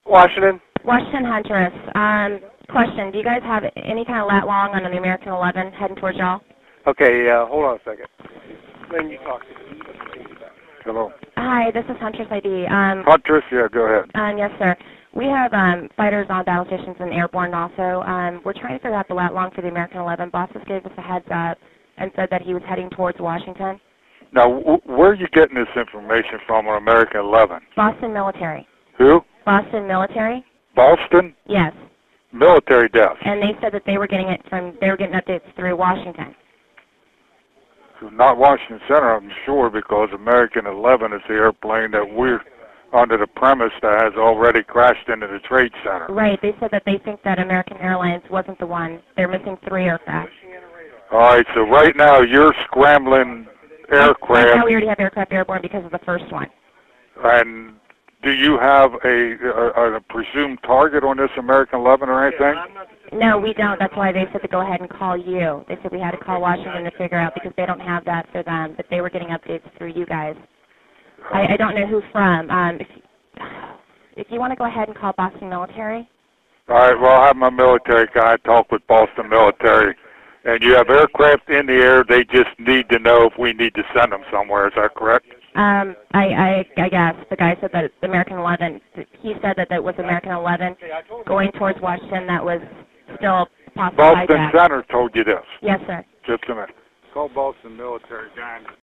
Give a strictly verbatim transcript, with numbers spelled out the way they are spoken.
Washington. Washington Huntress. Um, question, do you guys have any kind of lat long on the American eleven heading towards y'all? Okay, uh, hold on a second. Then you talk to me. Hello. Hi, this is Huntress I D. Um, Huntress, yeah, go ahead. um, yes, sir. We have um, fighters on battle stations and airborne also. Um, we're trying to figure out the lat long for the American eleven. Boss just gave us a heads up and said that he was heading towards Washington. Now, w where are you getting this information from on American eleven? Boston Military. Who? Boston Military? Boston? Yes. Military desk. And they said that they were getting it from, they were getting updates through Washington. So not Washington Center, I'm sure, because American eleven is the airplane that we're under the premise that has already crashed into the Trade Center. Right. They said that they think that American Airlines wasn't the one. They're missing three aircraft. All right, so right now you're scrambling aircraft. Right now we already have aircraft airborne because of the first one. And do you have a, a, a presumed target on this American eleven or anything? No, we don't. That's why they said to go ahead and call you. They said we had to call Washington to figure out because they don't have that for them, but they were getting updates through you guys. I, I don't know who from. Um, if, if you want to go ahead and call Boston Military. All right, well, I'll have my military guy talk with Boston Military. And you have aircraft in the air. They just need to know if we need to send them somewhere. Is that correct? Um, I, I, I guess the guy said that American eleven. He said that that was American eleven going towards Washington. That was still possible. Boston hijack. Center told you this. Yes, sir. Just a minute. Call Boston Military guy.